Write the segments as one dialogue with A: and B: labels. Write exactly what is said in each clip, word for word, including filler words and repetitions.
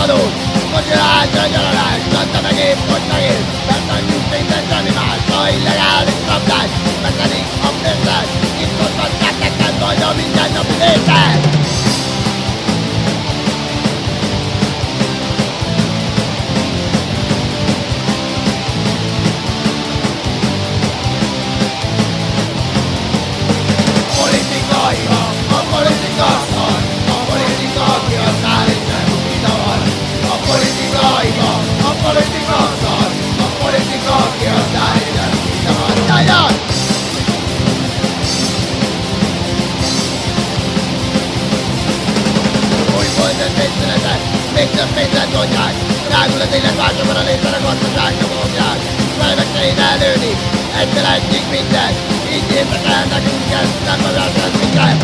A: tanult, hogy ránta a gyaralás, mondta megint, hogy megint, mert annyit minden semmi más, ha illegális rablás, megtelik a pénzet, itt mondhatják neked majd a mindennapi létet. A politika szar, a politika kiasznál és nem úgy zavar. A politika hiba, a politika szar, a politika kiasznál és nem úgy zavar. Jajjaj! Új volt ez pénzszünetet, még több pénzet mondják. Rágul az élet változóban a létre a gazdaság nyomogják. Felvekte én előni, egyszer egyik mindent. Így értek el nekünk ezt, nem magászat mindent.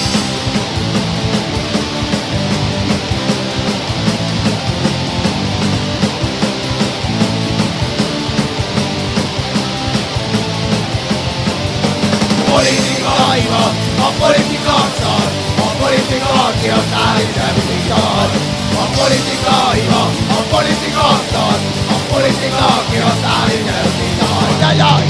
A: A politika hiba, a politika szar, a politika kiasznál és nem úgy zavar. A politika hiba, a politika szar, a politika kiasznál és nem úgy zavar. Jajjaj!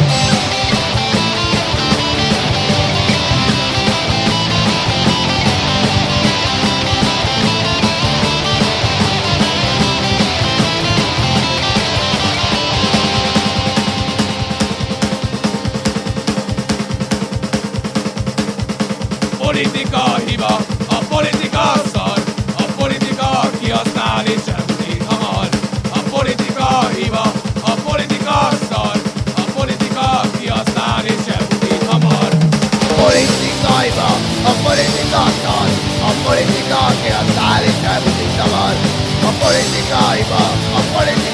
B: Politika hiba, a politika szar, a politika kihasznál és elbutít hamar. A politika hiba, a politika szar, a politika kihasznál és elbutít hamar.
A: A politika hiba, a politika szar, a politika kihasznál és elbutít hamar. A politika hiba, a politika